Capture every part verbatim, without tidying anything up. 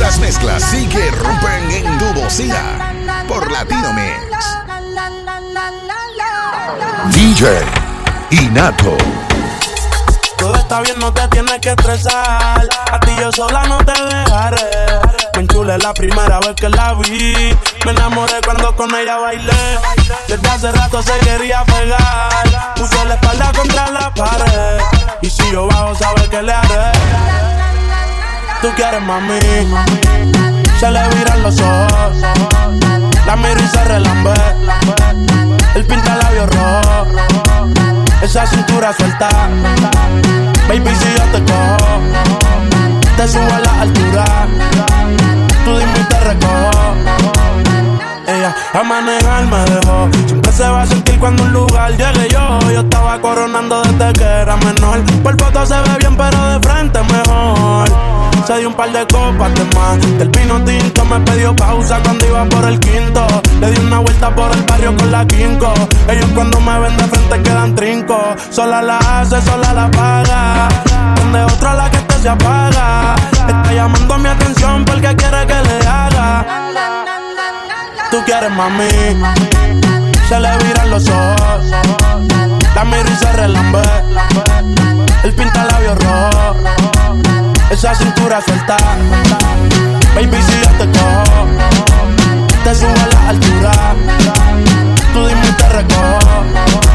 Las mezclas sí que rompen en tu bocina por Latino Mix. D J Inato. Todo está bien, no te tienes que estresar. A ti yo sola no te dejaré. Me enchulé la primera vez que la vi. Me enamoré cuando con ella bailé. Desde hace rato se quería pegar. Puse la espalda contra la pared. Y si yo bajo, sabes que le haré. Tú quieres, mami. Se le viran los ojos. La miro y se relambe. El pinta labios rojo. Esa cintura suelta. Baby, si yo te cojo, te subo a la altura. Tú dime y te recojo. Ella a manejar me dejó. Siempre se va a sentir cuando un lugar llegue yo. Yo estaba coronando desde que era menor. Por foto se ve bien, pero de frente mejor. Se dio un par de copas de más. Del vino tinto me pidió pausa cuando iba por el quinto. Le di una vuelta por el barrio con la quinco. Ellos cuando me ven de frente quedan trinco. Sola la hace, sola la paga. Donde otra la que este se apaga. Está llamando mi atención porque quiere que le haga. Tú quieres, mami. Se le viran los ojos. La miro y se relambe. El pinta labios rojo. Esa cintura suelta. Baby, si yo te cojo, te subo a la altura. Tú dime y te recojo.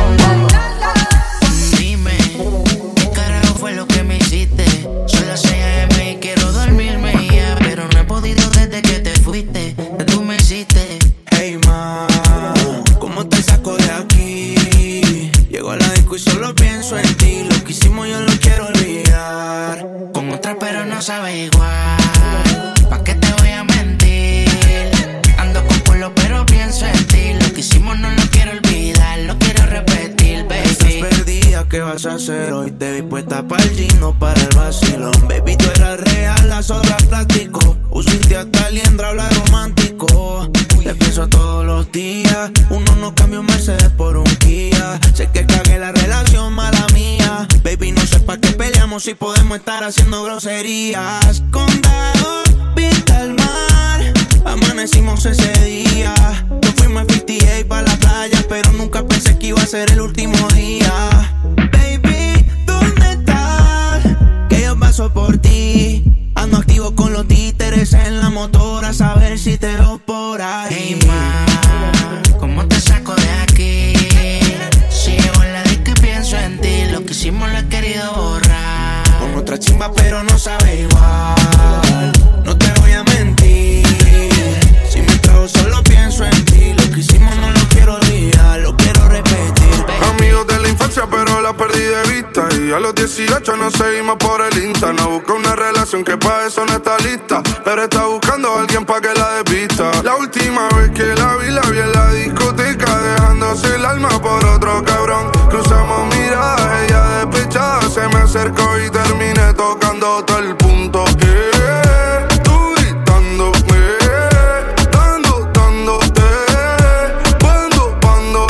Dime, ¿qué carajo fue lo que me hiciste? Son las seis a eme y quiero dormirme ya, pero no he podido desde que te fuiste. Que tú me hiciste. Hey, ma, ¿cómo te saco de aquí? Llego a la disco y solo pienso en ti. Lo que hicimos yo lo quiero olvidar. Con otra pero no sabe igual. ¿Pa' qué te voy a mentir? Ando con culo pero pienso en ti. Lo que hicimos no lo quiero olvidar. Lo quiero repetir, baby. Estás perdida, ¿qué vas a hacer hoy? Te vi puesta para el gino, para el vacilón. Baby, tú eras real, las otras plástico. Usiste hasta liendra, habla romántico. Te pienso todos los días. Uno no cambia un Mercedes por un Kia. Sé que cagué la relación, mala mía. Baby, no sé pa' qué peleamos si podemos estar haciendo groserías. Condado, vista al mar. Amanecimos ese día. Nos fuimos a cincuenta y ocho pa' la playa, pero nunca pensé que iba a ser el último día. Baby, ¿dónde estás? Que yo paso por ti. Ando activo con los títeres en la motora, a saber si te veo por ahí. Hey, ma, ¿cómo te saco de aquí? Si llego en la disco y pienso en ti. Lo que hicimos lo he querido borrar. Con otra chimba pero no sabe igual. No te voy a mentir. Si me trago solo pienso en ti. Lo que hicimos no lo quiero olvidar. Lo quiero repetir. Amigos de la infancia pero la perdí de vista. Y a los dieciocho nos seguimos por el Insta. No busca una relación que pa' eso no está lista, pero está buscando a alguien pa' que la despista. La última vez que la vi, la vi en la discoteca, dejándose el alma por otro cabrón. Cruzamos miradas, ella despechada se me acercó y terminé tocando todo el punto. Eh, tú gritándome, dando, dándote, cuando, cuando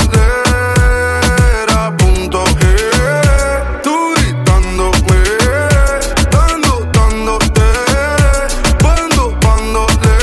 era punto. Eh, tú gritándome, dando, dándote, cuando, cuando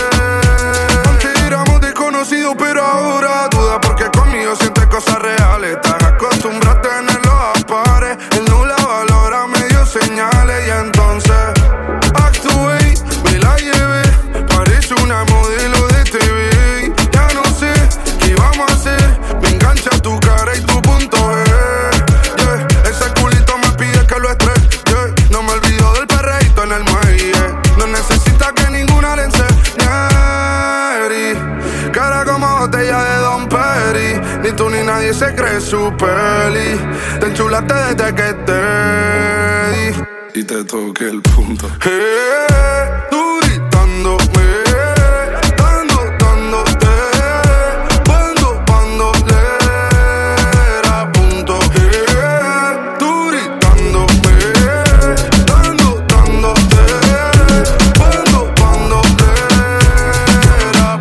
antes éramos desconocidos, pero ahora duda porque conmigo sientes cosas reales. Estás acostumbrada a tenerlo a pares. Él no la valora, me dio señales y entonces actué, me la llevé. Parece una modelo de te ve. Ya no sé qué vamos a hacer. Me engancha tu cara y tu punto G. Yeah. Ese culito me pide que lo estrese. Yeah. No me olvido del perreíto en el muelle. No necesita que ninguna le enseñe. Cara como botella de Don Perry. Ni tú ni nadie se cree su peli. Te enchulaste desde que te di y te toqué el punto. Eh, tú gritándome, dando, dándote, cuando, cuando era punto. Eh, tú gritándome, dando, dándote, cuando, cuando era.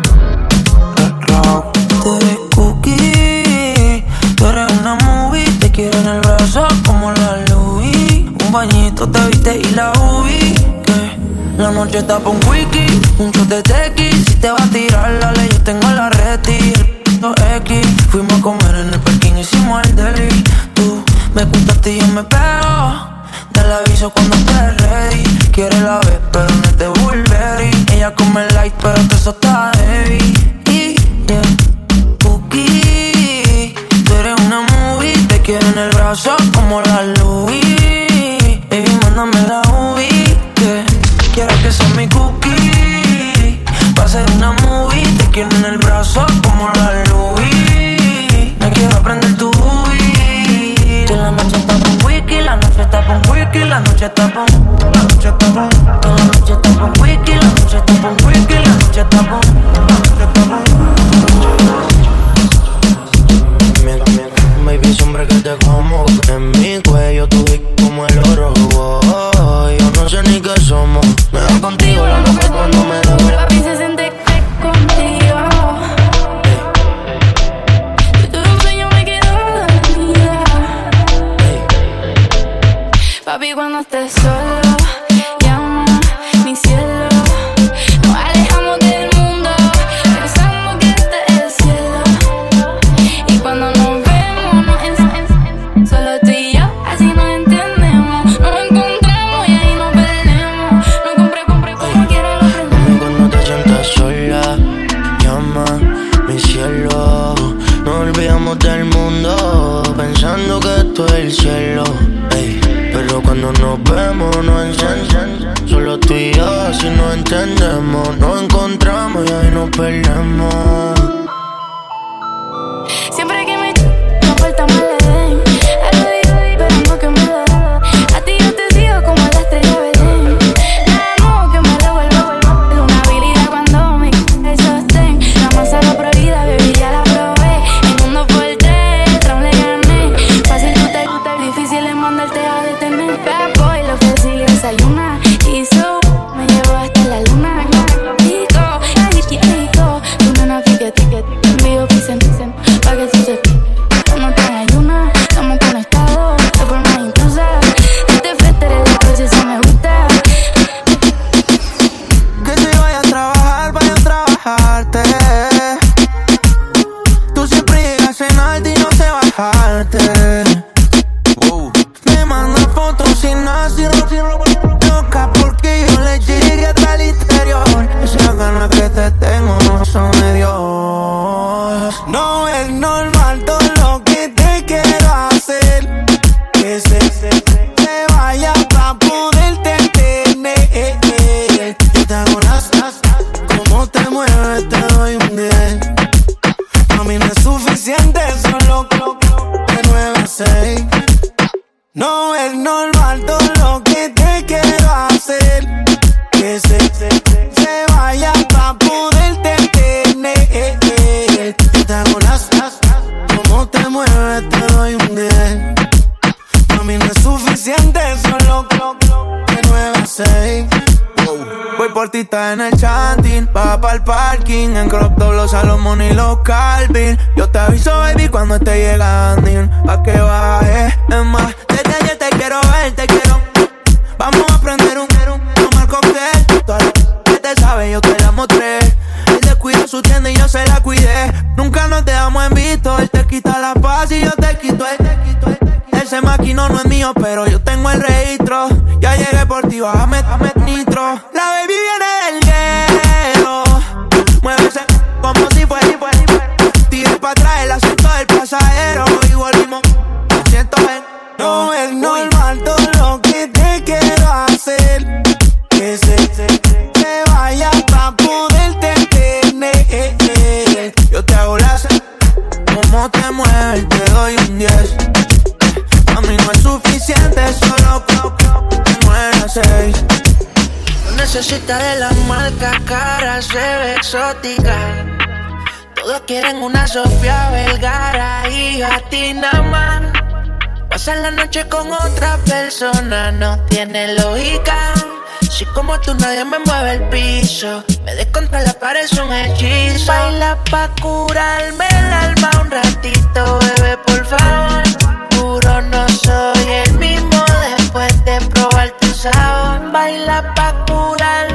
Tú eres cookie, tú eres una movie. Te quiero en el brazo como la Louis. Un bañito te viste y la ubiqué. La noche está pa' un quickie, un shot de tequi. Si te va a tirar la ley, yo tengo la reti. X, fuimos a comer en el parking, hicimos el deli. Tú me gustaste y yo me pego. Te la aviso cuando estés ready. Quiere la vez, pero no es de Burberry. Ella come light, pero todo eso está heavy. Y, yeah, Cookie, tú eres una movie. Te quiero en el brazo como la Louis. Baby, mándame la U V, yeah. Quiero que seas mi cookie. Va a ser una movie. Te quiero en el brazo como la Louis. Me quiero aprender tu U V. Que la noche está pa' un wiki, la noche está pa' un wiki, la noche está pa' un, la noche está pa' un, la noche está pa' un wiki, la noche está pa' un wiki, la noche está pa' un, la noche está pa' un. Baby, siempre que te como en mi cuello, tu dick como el oro. Oh, yo no sé ni qué somos. Me da contigo la loca cuando me duele. Papi se siente contigo. Si tú eres un sueño me quedo dormida. Papi, cuando estés solo, llama mi cielo. Nos alejamos del mundo, pensamos que este es el cielo. Y cuando nos vemos, nos en, solo tú y yo, así nos entendemos. Nos encontramos y ahí nos perdemos. No compré, compré como quiera lo prendemos. Cuando te sientas sola, llama mi cielo. Nos olvidamos del mundo, pensando que esto es el cielo. Ey, pero cuando nos vemos, nos encendemos. Solo tú y yo, así nos entendemos. Nos encontramos y ahí nos perdemos. Siempre que me ch... no falta más le den. Estoy esperando que me den. A ti yo te sigo como la estrella Belén. Nada nuevo que me revuelva. Una habilidad cuando me quita el sostén. La masa lo prohibida, baby, ya la probé. El mundo por tres, el round le gané. Fácil tú te gusta, difícil es mandarte a detener. Bad boy, lo que sigue desayuna. Y so, me llevo hasta la luna. Rico, ay, rico. Tu nena fíjate que te envío pisen, pisen. Pa' que tú sepas, no te ayuna, estamos conectados de forma intrusa. Este frente eres la cosa, eso me gusta. Que te vaya a trabajar, vaya a trabajarte. Tú siempre llegas en alto y no sé bajarte. Wow. Me manda fotos sin nada, sin ropa, loca porque yo le llegué hasta el interior. Esas ganas que te tengo no son de Dios. No es normal todo lo que te quiero hacer. Que se, se, se vaya para poderte tener. Yo te hago las, las, como te mueves te doy un diez. A mí no es suficiente, solo de nueve a seis. No es normal todo lo que te quiero hacer. Que se, se, se vaya para poderte tener. Yo te hago las, las, como te mueves te doy un diez. A mí no es suficiente, solo de nueve a seis. Voy por ti, está en el chanting. Va pa'l parking, en crop top los Salomón y los Calvin. Yo te aviso, baby, cuando esté llegando. Pa' que baje, es más, desde ayer te quiero ver, te quiero. Vamos a prender un, tomar cóctel. Toda la que te sabe, yo te la mostré. Él descuida su tienda y yo se la cuidé. Nunca nos dejamos en visto. Él te quita la paz y yo te quito el. Ese maquino no es mío, pero yo tengo el registro. Ya llegué por ti, bájame, bájame nitro. La baby viene del hielo. Muévese como si fuera, si fuera, si fuera. Tire pa' atrás el asiento del pasajero. Y volvimos, siento ven. No es normal todo lo que te quiero hacer. Que se, se, se vaya pa' poderte tener. Yo te hago las, como te mueves, te doy un diez. A mí no es suficiente, solo nueve a seis. No necesitas de la marca cara, se ve exótica. Todos quieren una Sofía Vergara y a ti nada más. Pasar la noche con otra persona no tiene lógica. Si como tú nadie me mueve el piso, me des contra la pared, es un hechizo. Baila pa' curarme el alma un ratito, bebé, por favor. Juro no soy el mismo después de probar tu sabor. Baila pa' curarme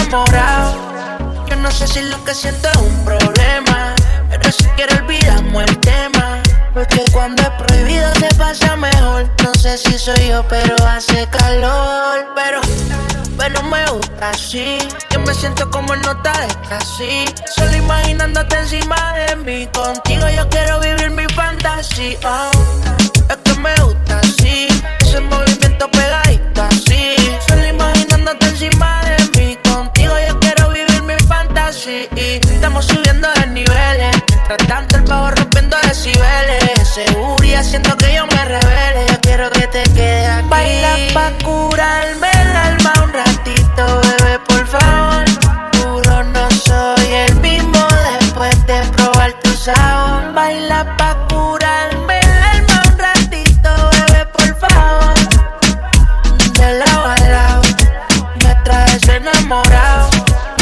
enamorado. Yo no sé si lo que siento es un problema, pero si quiero olvidamos el tema, porque cuando es prohibido se pasa mejor. No sé si soy yo, pero hace calor. Pero, pero me gusta así. Yo me siento como en nota de casi. Solo imaginándote encima de mí. Contigo yo quiero vivir mi fantasía. Oh, es que me gusta así. Ese movimiento pegadito así. Solo imaginándote encima de mí. Contigo yo quiero vivir mi fantasía. Estamos subiendo de niveles. Mientras tanto el pavo rompiendo decibeles. Seguridad siento que yo me revele. Yo quiero que te quede aquí. Baila pa' curarme el alma un ratito, bebé, por favor. Juro no soy el mismo después de probar tu sabor. Baila pa' curarme el alma un ratito, bebé, por favor. De lado a lado me traes enamorado.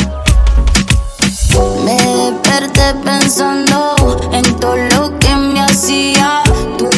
Me desperté pensando en todo lo que me hacía tú,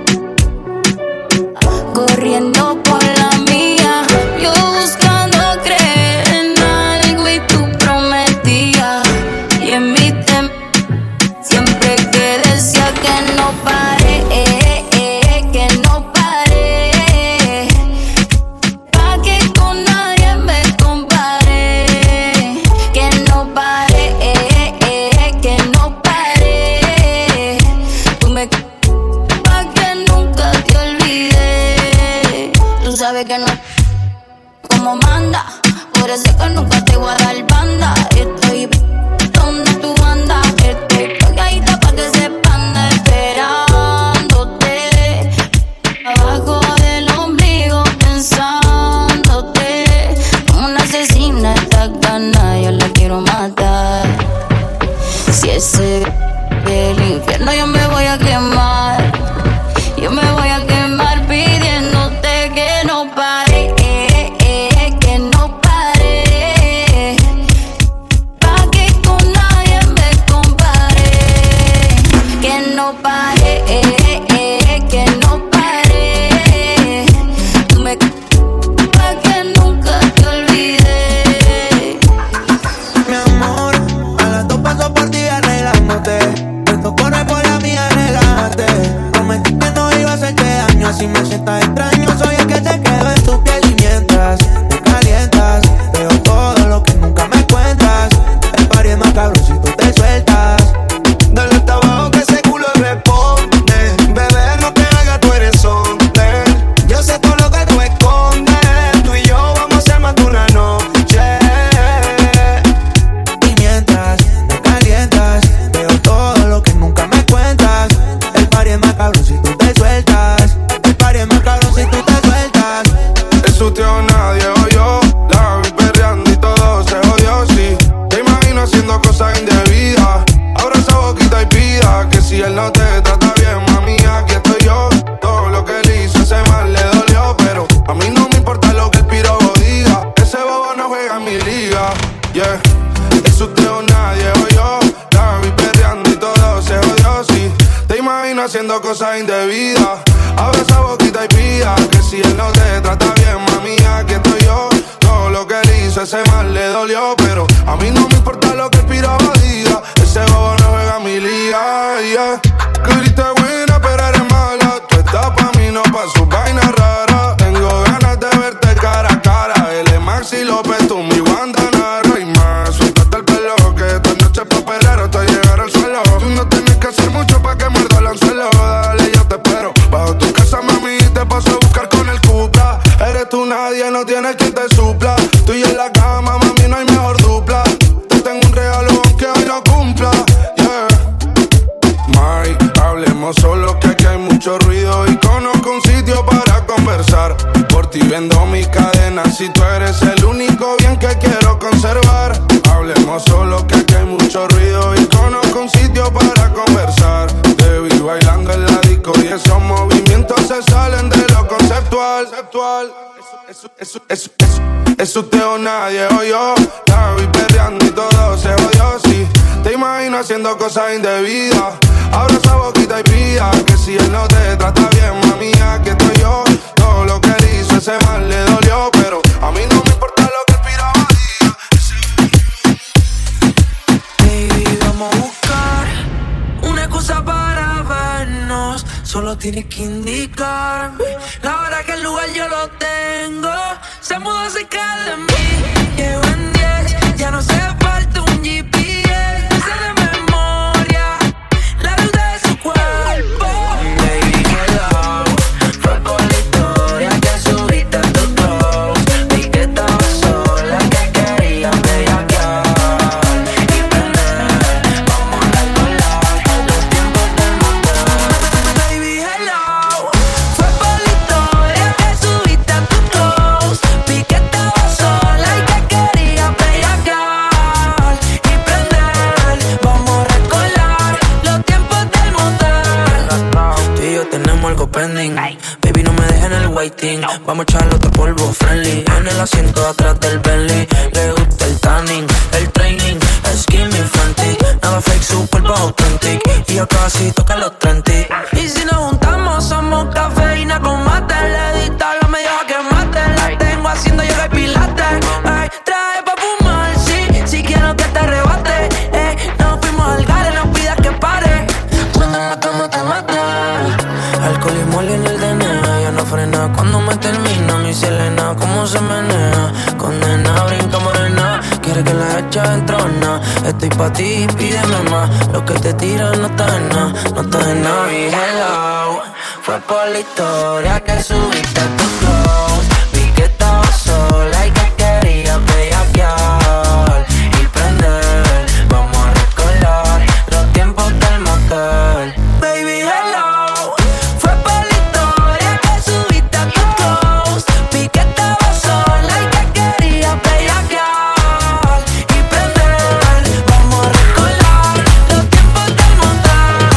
corriendo por la mía, yo buscando creer en algo y tú prometías. Y en mi tem siempre que decía que no pare, eh, eh, que no pare, pa' que con nadie me compare, que no pare, eh, eh, que no pare, tú me pa' que nunca te olvide. Tú sabes que no como manda, por eso que nunca te voy a dar banda. Estoy donde tú andas, estoy pegadita pa' que se panda, esperándote abajo del ombligo, pensándote como una asesina. Esta gana yo la quiero matar. Si ese es el infierno yo me voy a quemar, yo me voy a quemar pidiéndote que no pare, eh, eh, que no pare, pa' que con nadie me compare, que no pare, eh, eh, que no pare, tú me pa' que nunca te olvide. Mi amor, a las dos paso por ti arreglándote. Esto corre por la mía, relájate. Prometí que no iba a hacerte daño, así me sientas extraño. Soy el que te quedo en tu piel y mientras me calientas, veo todo lo que nunca me cuentas. El party es más cabrón si tú te sueltas. Dale hasta abajo que ese culo responde. Bebé, no te hagas, tú eres hombre. Yo sé todo lo que tú escondes. Tú y yo vamos a hacer más de una noche. Y mientras me calientas, veo todo lo que nunca me cuentas. El party es más cabrón si tú te sueltas. El party es más cabrón si tú te sueltas. Eso te o nadie o yo. La vi perreando y todo se jodió, sí. Te imagino haciendo cosas indebidas. Abra esa boquita y pida que si él no te trata bien, mami, aquí estoy yo. Todo lo que él hizo ese mal le dolió, pero a mí no me importa lo que el piro diga. Ese bobo no juega en mi liga, yeah. Es usted o nadie o yo. La vi perreando y todo se jodió, sí. Te imagino haciendo cosas indebidas. Abre esa boquita y pida que si él no te trata bien, mami, aquí estoy yo. Todo lo que él hizo ese mal le dolió, pero a mí no me importa lo que el piro diga. Ese bobo no juega en mi liga, yeah. Que grite buena pero eres mala. Tú estás pa' mí, no pa' sus vainas raras. Tengo ganas de verte cara a cara. Él es Maxi López, tú mi Guantanara y más. Suéltate el pelo que esta noche es pa' perder hasta llegar al suelo. Tú no tienes que hacer mucho pa' que muerda el anzuelo. Dale, yo te espero bajo tu casa, mami, te paso a buscar con el Cupra. Eres tú nadie, no tienes quien te supla. Tú y en la cama, mami, no hay mejor dupla. Te tengo un regalo aunque hoy no cumpla, yeah. May, hablemos solo que aquí hay mucho ruido y conozco un sitio para conversar. Por ti vendo mi cadena si tú eres el único bien que quiero conservar. Hablemos solo que aquí hay mucho ruido y conozco un sitio para conversar. Te vi bailando en la disco y esos movimientos se salen de lo conceptual. Eso, eso, eso, eso, eso usted o nadie o yo. La vi perreando y todo se jodió, sí. Te imagino haciendo cosas indebidas. Abra esa boquita y pida que si él no te trata bien, mami, aquí estoy yo. Todo lo que él hizo ese mal le dolió, pero a mí no me importa lo que el piraba diga. Ese Solo tienes que indicarme la hora que el lugar yo lo tengo. Se mudó cerca de mí. Llevo en diez, ya no se falta un G P S. No sé de memoria la ruta de su cuerpo. Baby, hello. Fue por la historia que subiste a tu post. Vi que estaba sola, que quería bellaquear y prender. Vamos a recordar los tiempos del motel. Baby, hello. Fue por la historia que subiste a tu post. Vi que estaba sola y que quería bellaquear y prender. Vamos a recordar los tiempos del motel. Tú y yo tenemos algo pending. Baby, no me dejes en el waiting. Vamos a echarle otro polvo friendly. En el asiento de atrás del Bentley. Le gusta el tanning, el training, skin mi Fenty. Nada fake, su cuerpo authentic. Y yo casi toca los treinta. Y si nos juntamos somos cafeína con mate. Le di tabla, me deja que mate. La tengo haciendo yoga y pilates. Ay, trae pa' fumar, sí. Si quiero que te arrebate. Ey, nos fuimos al gare, no pidas que pare. Cuando mata, mata, mata. Alcohol y mole en el D N A. Ya no frena cuando me termina. Mi Selena, cómo se menea. Condena, brinca morena. Quiere que la eche entrona. Estoy pa' ti, pídeme más. Lo que te tiran no está en nada. No está en nada. Mi hello. Fue por la historia que subiste a tu post. Vi que estaba sola y que quería bellaquear y prender. Vamos a recordar los tiempos del motel. Baby, hello. Fue por la historia que subiste a tu post. Vi que estaba sola y que quería bellaquear y prender. Vamos a recordar los tiempos del motel.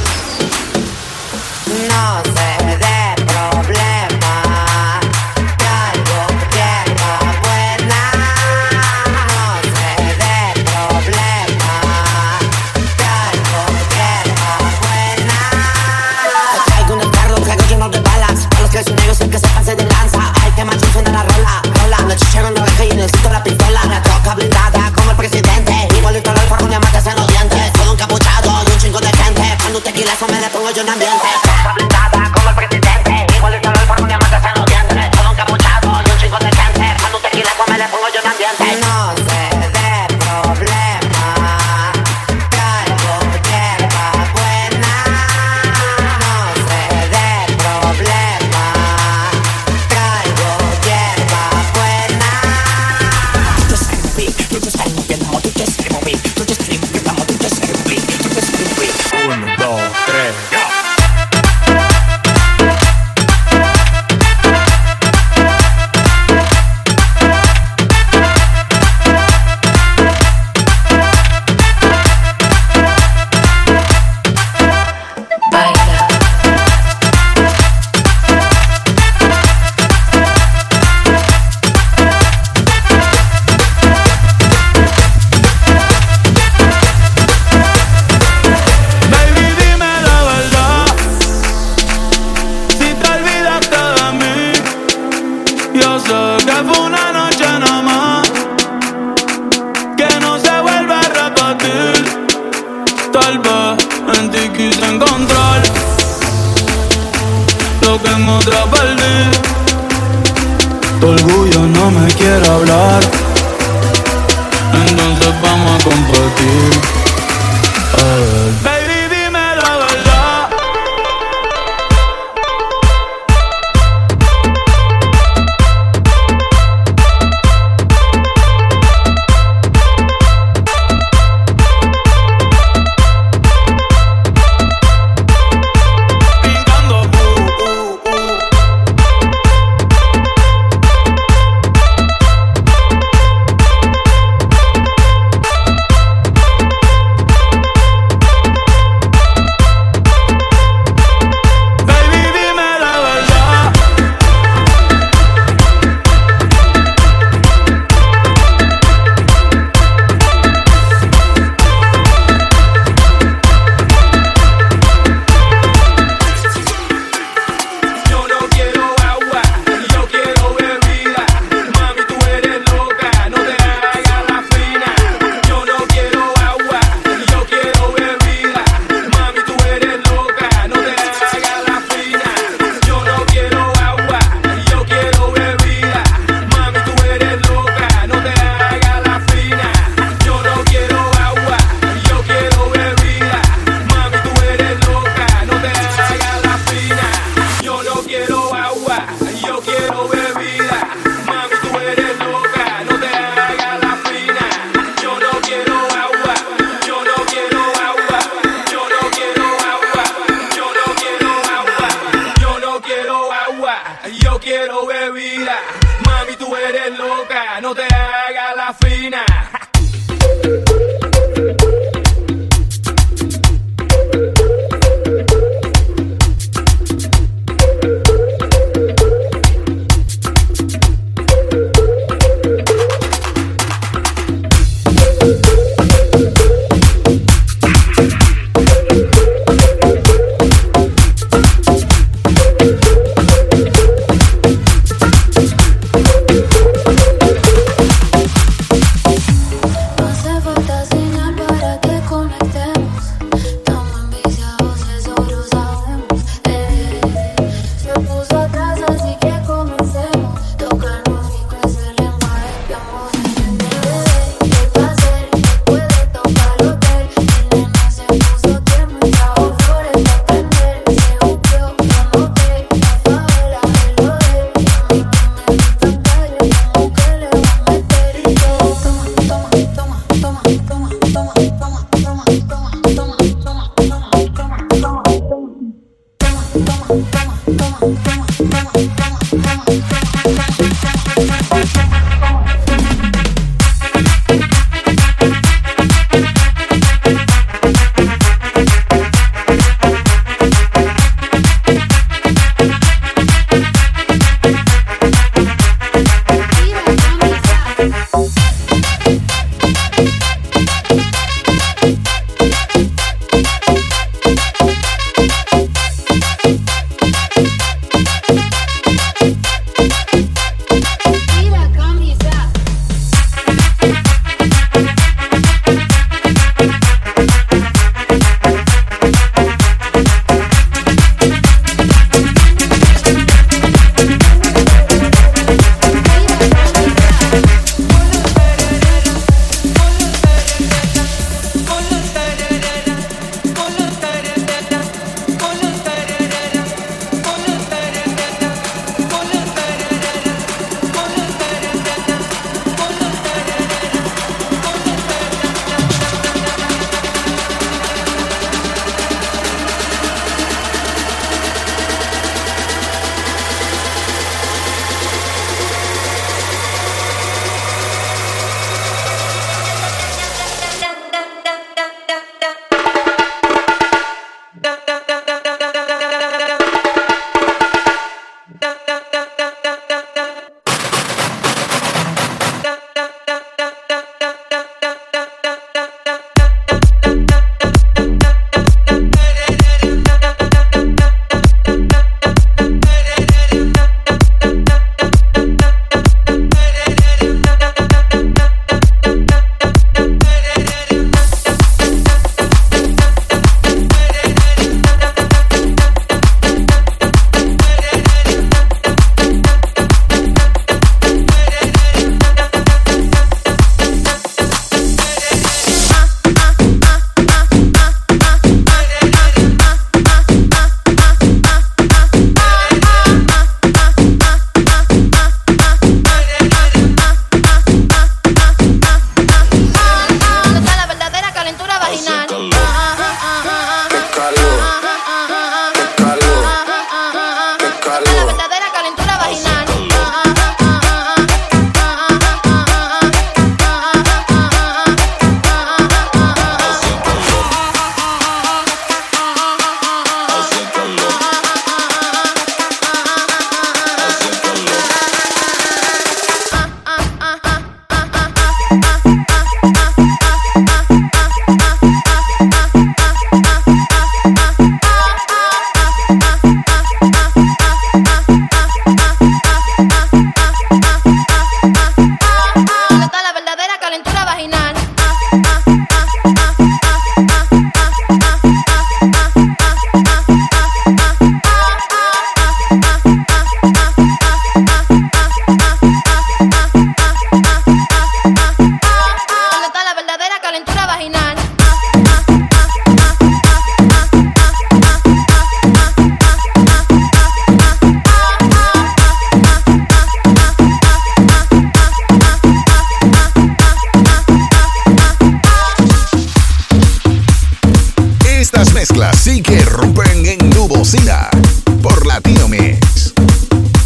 No sé de problemas, traigo tierra buena. No sé de problemas, traigo tierra buena. Traigo un carro, traigo lleno de balas. A los que son negros el que se pase de lanza. Ay, que macho suena la rola, rola. No chichero en la oreja y necesito la pistola. Me toca blindada como el presidente. Igualito al alfa con diamantes en los dientes. Todo encapuchado y un chingo de gente. Cuando un tequilazo me le pongo yo en ambiente. Blindada como el presidente. Igualito al alfa con diamantes en los dientes. Todo encapuchado y un chingo de gente. Cuando un tequilazo me le pongo yo en ambiente. No sé de problemas, traigo hierba buena. No sé de problemas, traigo hierba buena. Tú just scream me, tú just scream me, no, tú just scream me, tú just scream me, no, tú just scream me, tú just scream me. Uno, dos, tres, ya. Baila. Baby, dime la verdad. Si te olvidaste de mí, yo sé que fue una noche nada más, que no se vuelve a repetir. Tal vez en ti quise encontrar lo que en otra perdí. Tu orgullo no me quiere hablar, entonces vamos a compartir. Baby, dime la verdad. Brincando, uh, uh, uh. yo quiero bebida. Mami, tú eres loca, no te hagas la fina. Mezclas sí que rompen en tu bocina por Latino Mix.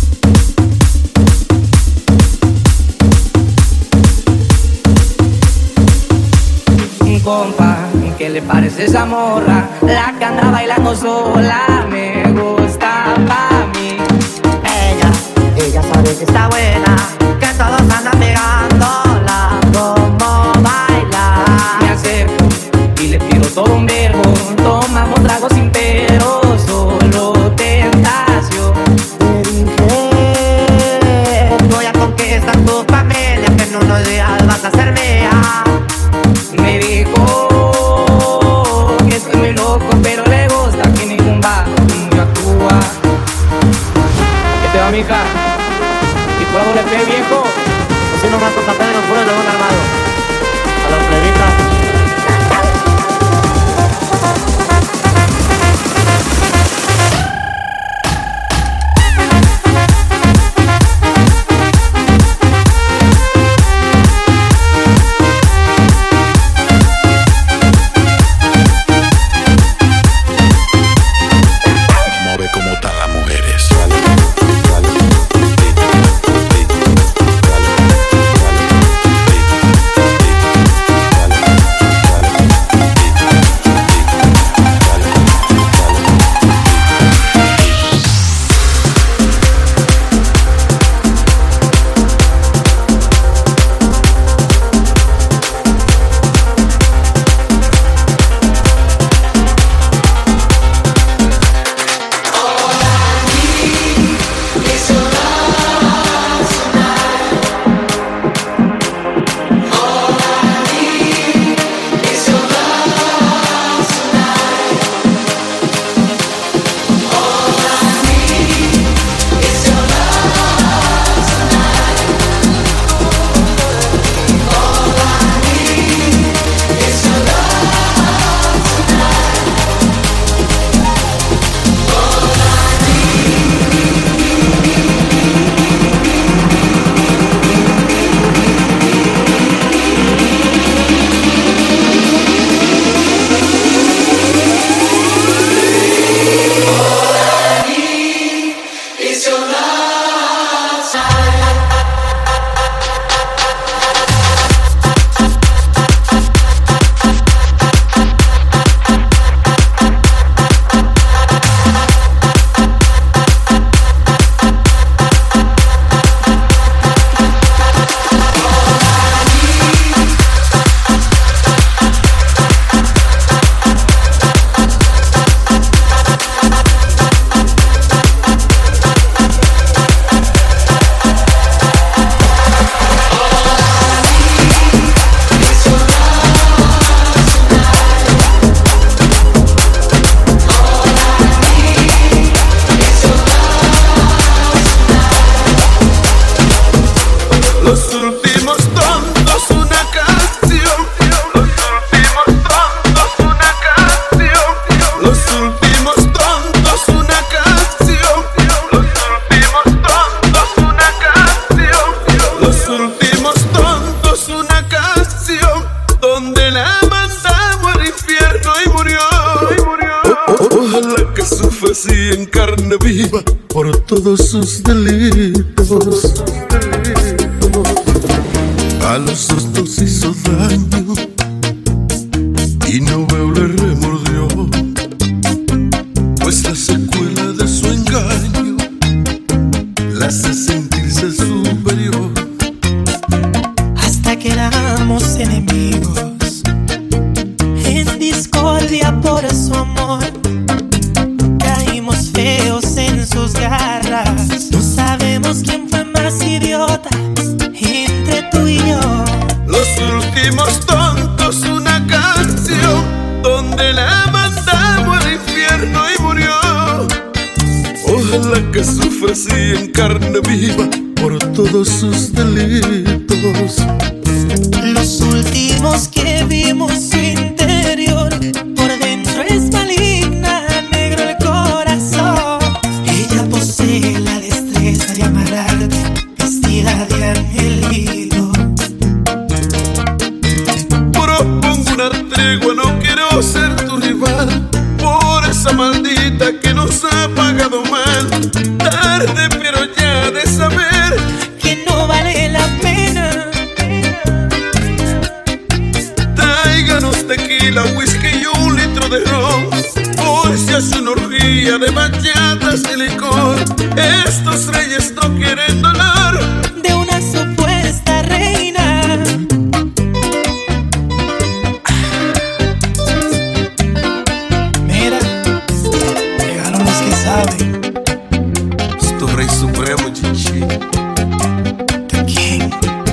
es esa morra, la que anda bailando sola. Me gusta pa' mí. Ella, ella sabe que está buena, que todos andan mirándola como baila. Me acerco y le pido todo un verbo. Tomamos tragos sin pero, solo tentación. Te dije, voy a conquistar tu familia, que en unos días vas a ser mía. Me dijo que soy muy loco, pero le gusta que ningún vago me actúa. ¿Qué te va, mija? ¿Y por la doble P, viejo? Si no más con papel en puro de un armado. A los plebitas. así en carne viva por todos sus delitos. A los dos nos hizo daño y no veo le remordió, pues la secuela de su engaño la hace sentirse superior. Hasta que éramos enemigos, en discordia por su amor, caímos feos en sus garras. No sabemos quién fue más idiota entre tú y yo. Los últimos tontos, una canción donde la mandamos al infierno y murió. Ojalá que sufra así en carne viva por todos sus delitos. Los últimos que vimos su interior, por dentro es maligna, negro el corazón. Ella posee la destreza de amarrarte, vestida de angelito. Propongo una tregua, no quiero ser tu rival, por esa maldita que nos ha pagado mal. Tarde pero ya de saber que no vale la pena. Tráiganos tequila, whisky y un litro tras de licor. Estos reyes no quieren dolor de una supuesta reina. Mira, llegaron los que saben. Es tu rey supremo, chichi. The King.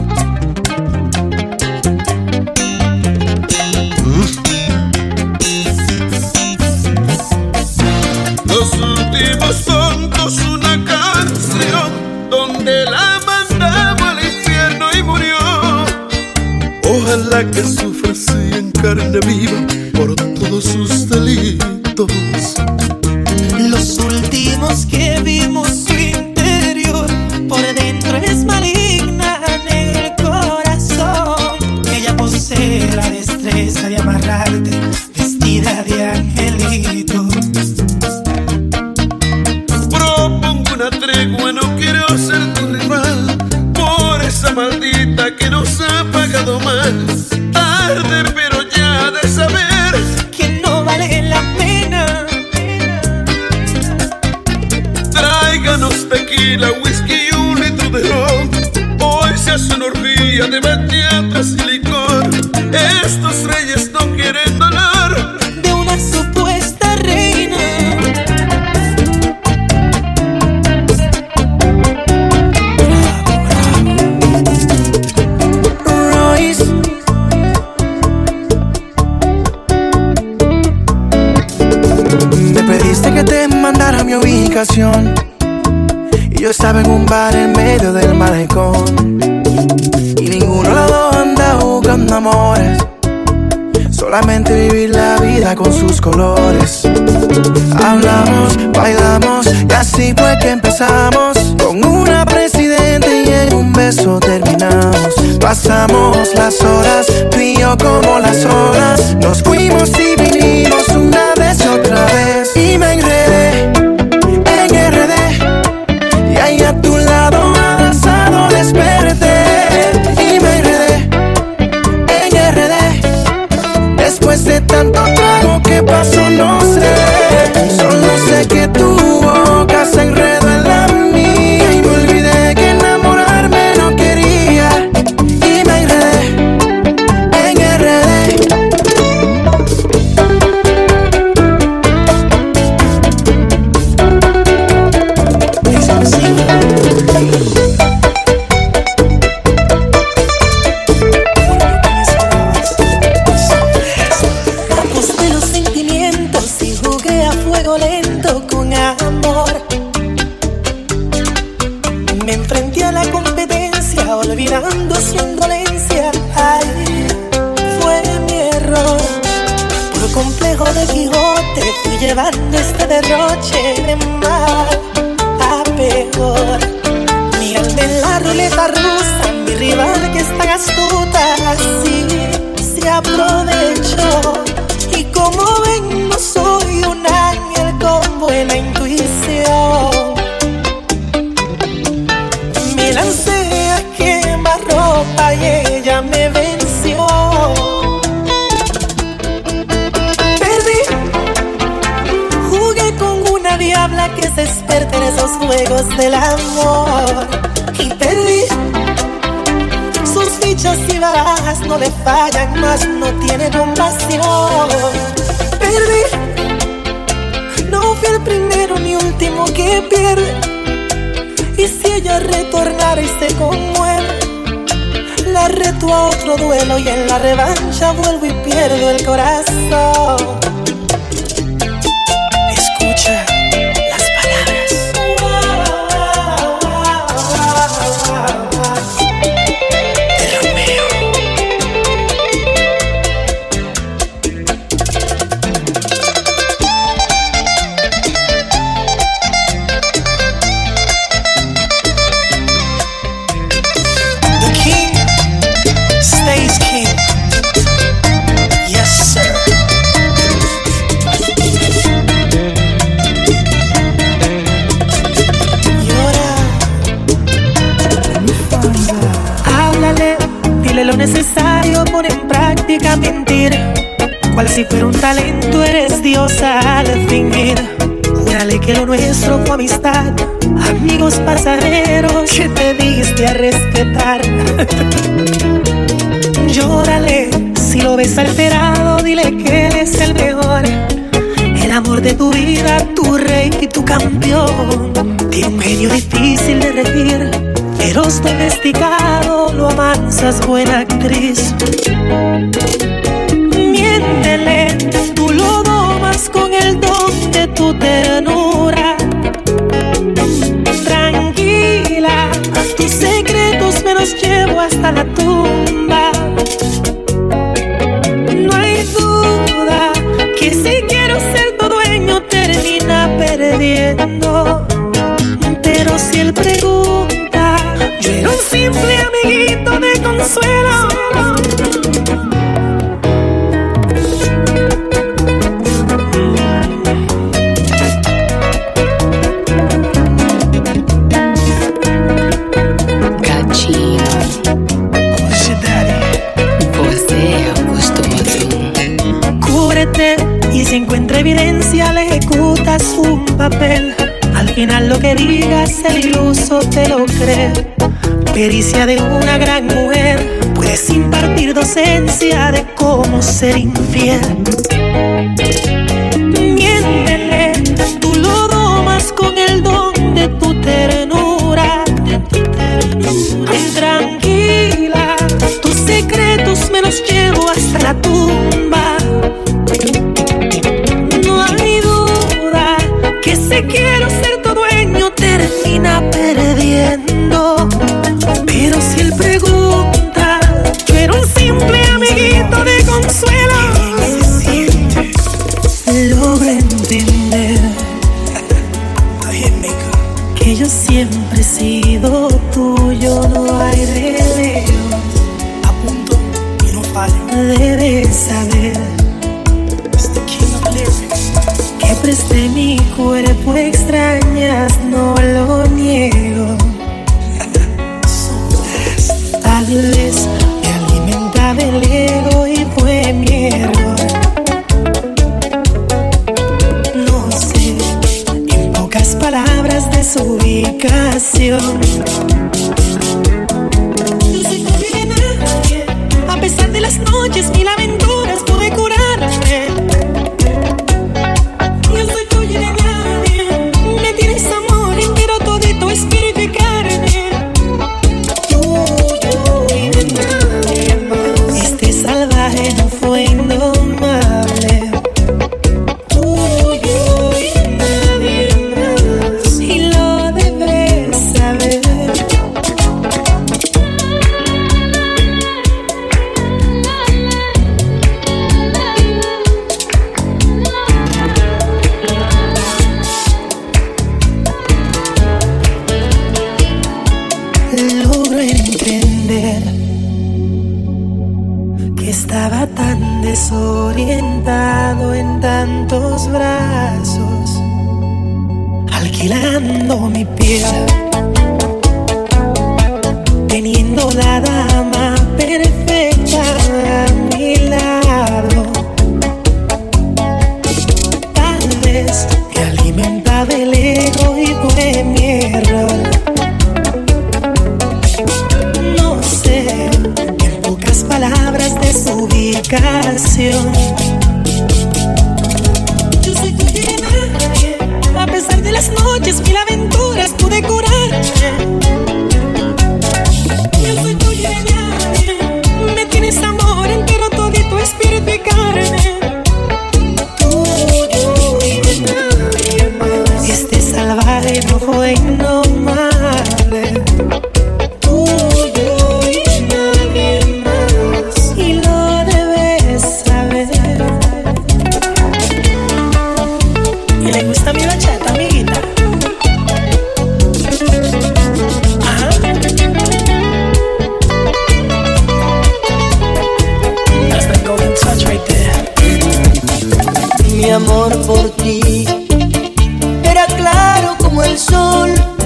Los últimos tontos, una canción donde la mandamos al infierno y murió. Ojalá que sufra así en carne viva por todos sus delitos. Los últimos que vimos su interior, por dentro es maligna en el corazón. Ella posee la destreza de amarrarte, vestida de angelito. Propongo una tregua, no quiero ser tu rival, por esa maldita que nos ha pagado mal. Tarde pero ya de saber que no vale la pena. Tráiganos tequila, whisky y un litro de ron. Hoy se hace una orgía de bachatas y licor. Estos reyes no quieren dolor de una supuesta reina. Royce. Me pediste que te mandara mi ubicación y yo estaba en un bar en medio del malecón. Y ninguno de los dos anda buscando amores, solamente vivir la vida con sus colores. Hablamos, bailamos y así fue que empezamos. Con una presidente y en un beso terminamos. Pasamos las horas, tú y yo como las horas. Nos fuimos y vinimos una vez y otra vez. Y me enredé en R D y ahí a tu lado abrazado desperté. Y me enredé en R D después de tanto trago que pasó no sé. Solo sé que tu boca se enredó en la mía y me olvidé que enamorarme no quería. Y me enredé en R D. Aposté los sentimientos y jugué a fuego lento con amor. Me enfrenté a la competencia olvidando su indolencia. Ay, fue mi error. Por complejo de Quijote fui llevando este derroche de mal a peor. Mi alma en la ruleta rusa, mi rival que es tan astuta, así se aprovechó. Y como ven, no soy un ángel con buena intuición. Me lancé a quemar ropa y ella me venció. Perdí, jugué con una diabla que se experta en esos juegos del amor. Y perdí, sus fichas y barajas no le fallan, más no tiene compasión. Perdí, no fui el primero ni último que pierde. Y si ella retornara y se conmueve, la reto a otro duelo y en la revancha vuelvo y pierdo el corazón. Escucha las palabras de Romeo. The king stays king. Yes, sir. Háblale, dile lo necesario, pon en práctica mentir. Cual si fuera un talento, eres diosa al fingir. Júrale que lo nuestro fue amistad, amigos pasajeros que te diste a respetar. Llórale, si lo ves alterado, dile que él es el mejor, el amor de tu vida, tu rey y tu campeón. Tiene un genio difícil de regir, feroz domesticado, lo amansas, buena actriz. Miéntele, tú lo domas con el don de tu ternura. Tranquila, tus secretos me los llevo hasta la tumba. No hay duda que si quiero ser tu dueño termina perdiendo. Pero si él pregunta, yo era un simple amiguito de consuelo. Y si encuentra evidencia le ejecutas un papel. Al final lo que digas el iluso te lo cree. Pericia de una gran mujer, puedes impartir docencia de cómo ser infiel. Miéntele, tú lo domas con el don de tu ternura. Tranquila, tus secretos me los llevo hasta la tumba. Si quiero ser tu dueño termina perdiendo. Pero si él pregunta, yo era un simple amiguito de consuelo. Logro entender que yo siempre he sido tuyo, no hay relevo. A punto y no fallo. Debes saber que presté mi cuerpo, extrañas, no lo niego. Tal vez me alimentaba el ego y fue mi error. No sé, en pocas palabras, de su ubicación. Yo soy tuyo de nadie, a pesar de las noches, mil aventuras pude curarme. Desorientado en tantos brazos, alquilando mi piel, teniendo la dama perfecta a mi lado. Tal vez me alimentaba el ego y fue mi error. No sé, en pocas palabras, de su ubicación. Yo soy tuyo de nadie, a pesar de las noches, mil aventuras pude curarme. Yo soy tuyo de nadie, me tienes amor entero, todito espíritu y carne. Tuyo y de nadie más. Este salvaje no fue indomable. Mi amor por ti era claro como el sol,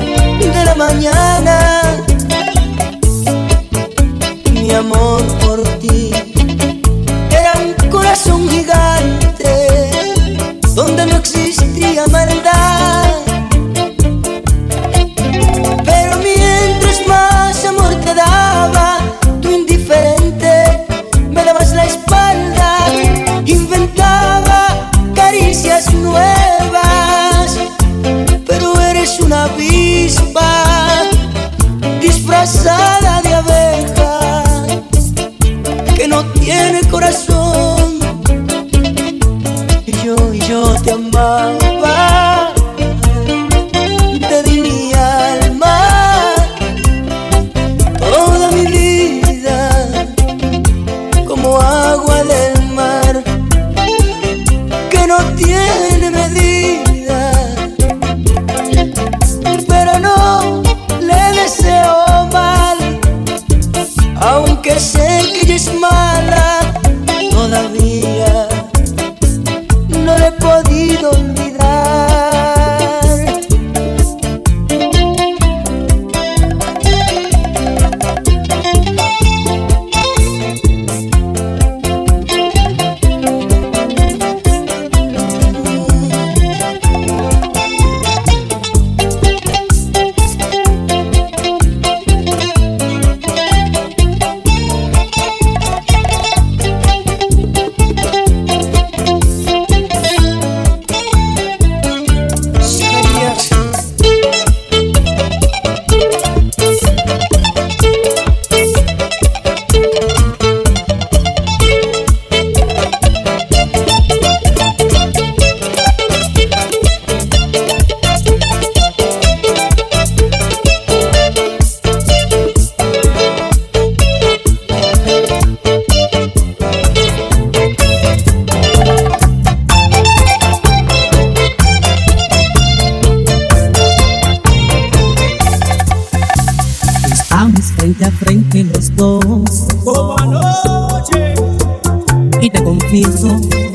Estamos frente a frente los dos, como anoche, y te confieso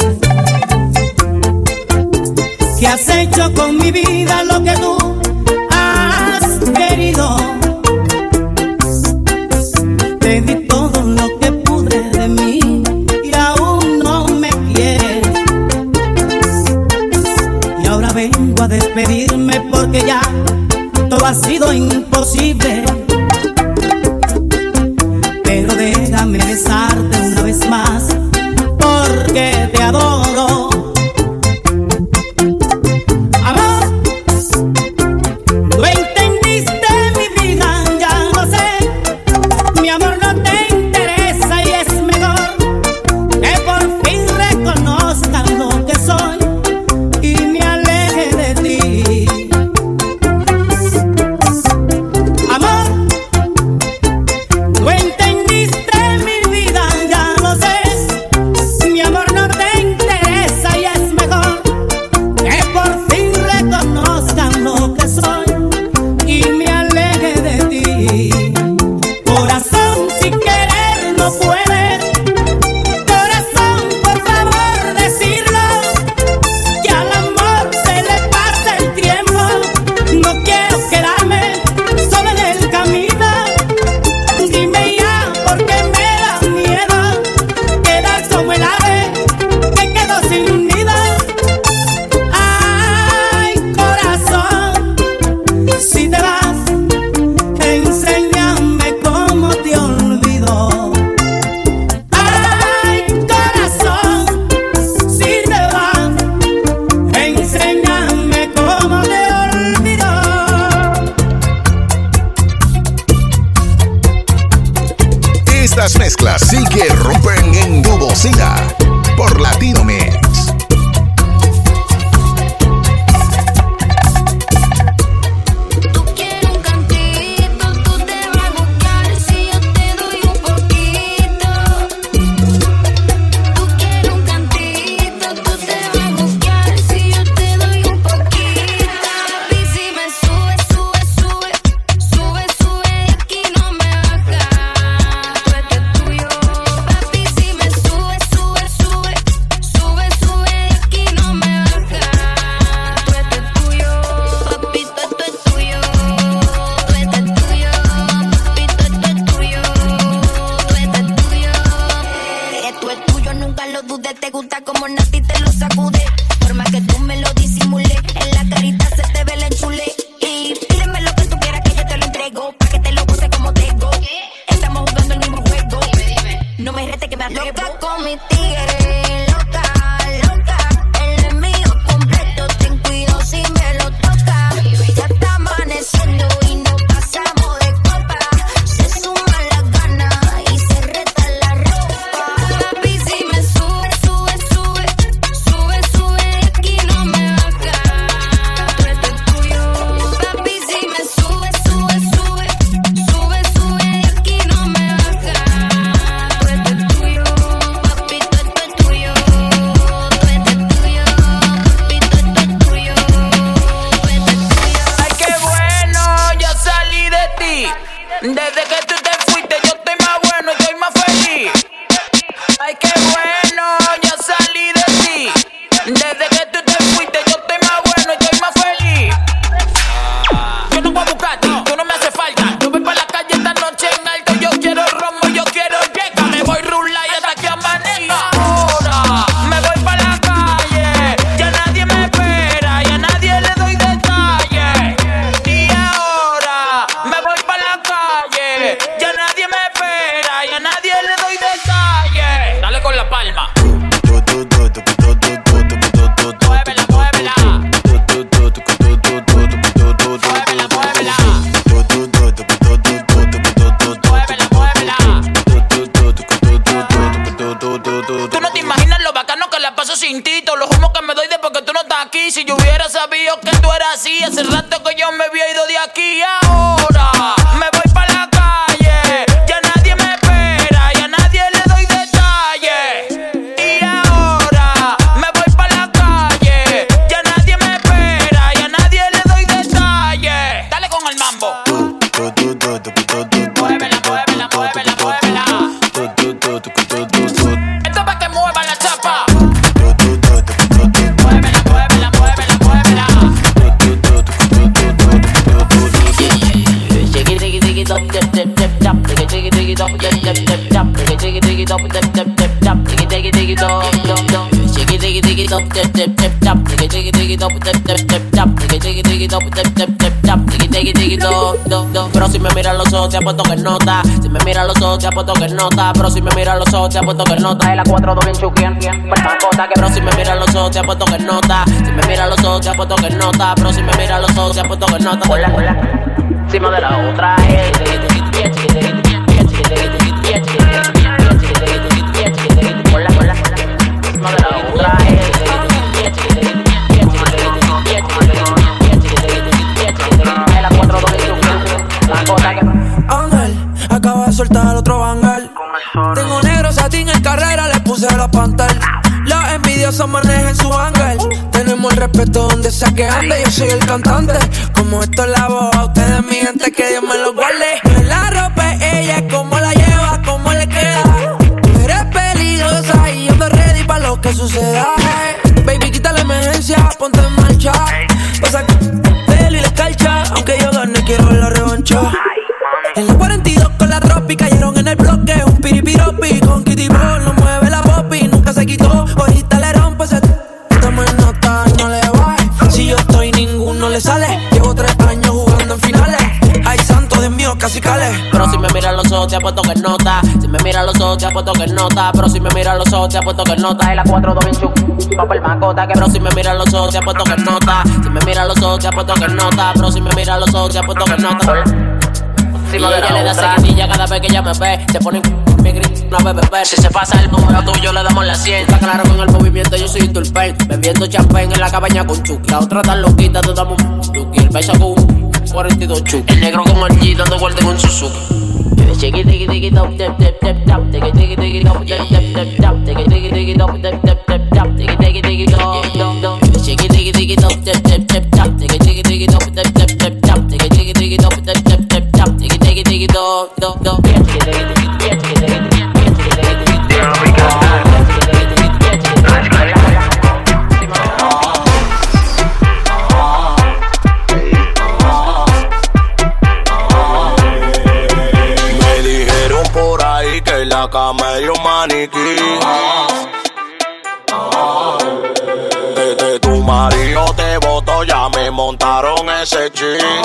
que has hecho con mi vida lo que tú has querido. Te di todo lo que pude de mí y aún no me quieres. Y ahora vengo a despedirme porque ya todo ha sido imposible. Pero déjame besarte una vez más porque te adoro. Estas mezclas sí que rompen en tu bocina por Latino Mix. Mambo. tap, tiki, tiki, tiki, do, do, do. Pero si me miran los ojos, te apuesto que nota. Si me miran los ojos, te apuesto que nota. Pero si me miran los ojos, te apuesto que nota. Y la cuatro dos bien chuquien, bien, cosa que pero si me miran los ojos, te apuesto que nota. Si me miran los ojos, te apuesto que nota. Pero si me miran los ojos, te apuesto que nota. Hola, hola. Encima de la otra, eh. Hola, hola. Encima de la otra, eh. Ángel, acaba de soltar otro bangal. Tengo negro satín en carrera, le puse la pantalla. Los envidiosos manejan su ángel. Tenemos el respeto donde sea que ande. Yo soy el cantante, como esto es la voz. A ustedes, mi gente, que Dios me los guarde. No es la ropa, es ella, cómo la lleva, cómo le queda. Tú eres peligrosa y yo ando ready pa' lo que suceda. Baby, quita la emergencia, ponte en marcha. Pasa que pelo y la escarcha. Aunque yo gane, quiero la revancha. En la cuarenta y dos con la tropi, cayeron en el bloque. Un piripiropi con Kitty Ball, no mueve la popi, nunca se quitó. Ahorita le rompe ese. Estamos en nota, no le baje. Si yo estoy, ninguno le sale. Llevo tres años jugando en finales. Ay, santo, Dios mío, casi cale. Pero si me miran los ojos, te apuesto que nota. Si me miran los ojos, te apuesto que nota. Pero si me miran los ojos, te apuesto que nota. Y la cuatro dos bien chup, papel macota. Que pero si me miran los ojos, te apuesto que nota. Si me miran los ojos, te apuesto que nota. Pero si me miran los ojos, te apuesto que nota. Y ella le da seguidilla cada vez que ella me ve. Se pone mi grito, una bebé. Si se pasa el número tuyo, le damos la cien. Está claro con el movimiento, yo soy un turpen. Bebiendo champán en la cabaña con Chucky. La otra tan loquita, te damos un Chucky. El beso con un cuarenta y dos Chucky. El negro con el G, dando vuelta en un Suzuki. Tiki tiki tiki top tap tap tap tap. Tiki tiki tiki top tap tap tap. Tiki tiki tiki top tap tap tap tap. Tiki tiki tiki top top top. Tiki tiki tiki top tap tap tap tap. Tiki tiki tiki top tap tap tap tap. Tiki tiki tiki top tap tap tap tap. Tiki tiki tiki do do do. Me dijeron por ahí que la cama es un maniquí. Desde tu marido te botó, ya me montaron ese ching.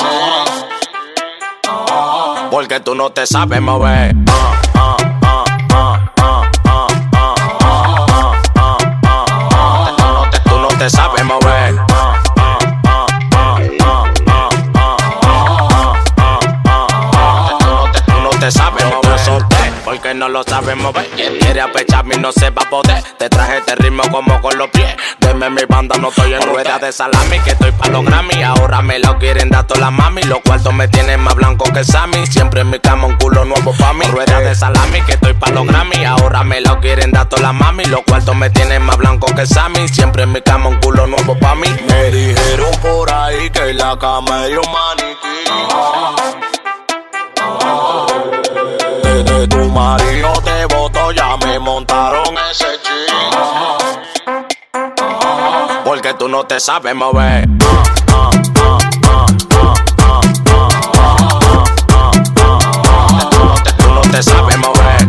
Porque tú no te sabes mover. Tú no te sabes mover. Tú no te sabes mover. Porque no lo sabes mover. Quien quiere apecharme no se va a poder. Te traje este ritmo como con los pies. Deme mi banda, no estoy en rueda de salami. Que estoy pa' los Grammy. Ahora me lo quieren dar todas las mami. Los cuartos me tienen más blanco que Sammy. Siempre en mi cama un culo nuevo pa' mí. Rueda de salami, que estoy pa' los Grammy. Ahora me lo quieren dar todas las mami. Los cuartos me tienen más blanco que Sammy. Siempre en mi cama un culo nuevo pa' mí. Me dijeron por ahí que la cama es un maniquí. Desde tu marido te botó, ya me montaron ese ching. Porque tú no te sabes mover. Tú no te sabes mover.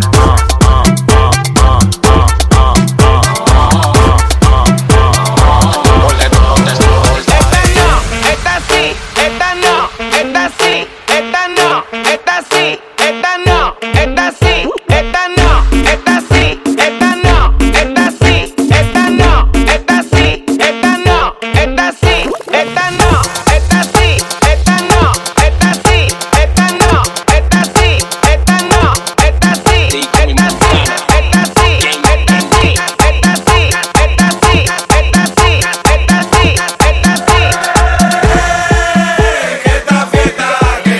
Porque tú no te sabes mover. Esta no, esta sí, esta no, esta sí, esta no, esta sí, esta no, esta sí, esta no, esta sí, esta no, esta sí, esta no, esta sí, esta no, esta sí, esta no, esta sí, esta no, esta sí, esta no, esta sí, esta no, esta sí, esta sí, esta sí, esta sí, esta sí, esta sí, esta sí, esta sí, esta sí. Esta fiesta que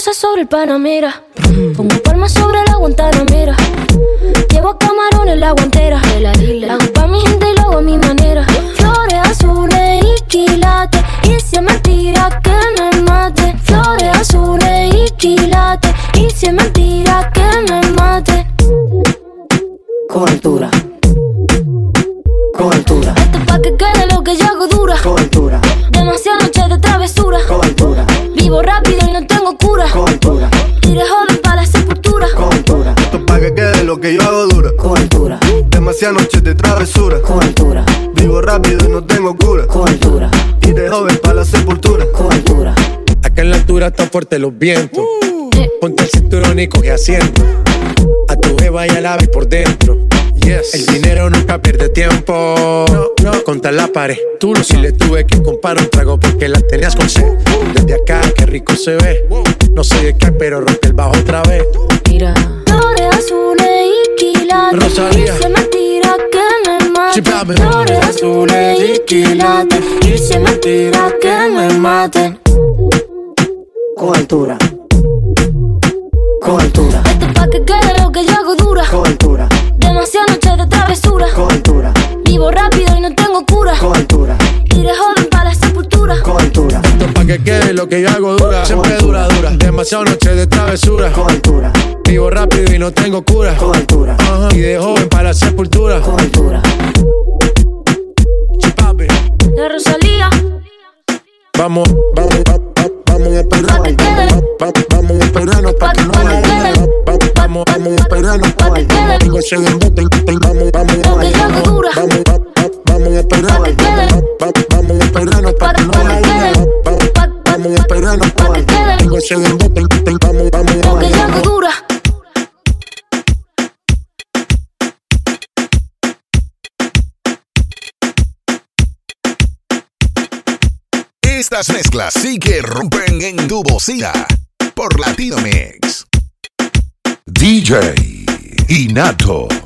cruza sobre el Panamera. Pongo palmas sobre la Guantanamera. Llevo camarones la guantera. Hago pa' mi gente y lo hago a mi manera. Flores azules y quilates. Y si es mentira que me mate. Flores azules y quilates. Y si es mentira que me mate. Con altura. Con altura. Esto es pa' que quede lo que yo hago dura. Con altura. Demasiadas noches de travesura. Con altura. Vivo rápido y no tengo cura. Con altura. Iré joven para la sepultura. Con altura. Esto es pa' que quede lo que yo hago dura. Con altura. Demasiadas noches de travesura. Con altura. Vivo rápido y no tengo cura. Con altura. Iré joven para la sepultura. Con altura. Acá en la altura están fuertes los vientos. Uh. Ponte el cinturón y coge asiento. A tu jeva y a la ves por dentro. Yes. El dinero nunca pierde tiempo. No, no. Contra la pared. Tú no. Si le tuve que comprar un trago porque la tenías con sed. Desde acá, qué rico se ve. No sé de qué, pero rompe el bajo otra vez. Mira. Flores azules y quilates. Rosalía. Y se me tira que me mate. Chipame. Flores azules y quilates. Y se me tira que me mate. Con altura. Con altura. Esto es pa' que quede lo que yo hago dura. Con altura. Demasiadas noches de travesura. Con altura. Vivo rápido y no tengo cura. Con altura. Iré joven para la sepultura. Con altura. Esto es pa' que quede lo que yo hago dura. Siempre dura, dura. Demasiadas noches de travesura. Con altura. Vivo rápido y no tengo cura. Con altura. Uh-huh. Y de joven para la sepultura. Con altura. Chipapi. La Rosalía. Vamos, vamos, vamos, vamos a esperar. Vamos a esperarnos pa' que no vaya. Vamos, vamos a esperarnos pa' que no vaya. Vamos, vamos, Lo que yo hago dura. vamos, vamos a esperarnos. Vamos a esperarnos pa' que no vaya. Vamos a esperarnos pa' que no vaya. Vamos, vamos, Lo que yo hago dura. Estas mezclas sí que rompen en tu bocina por Latino Mix. D J Inato.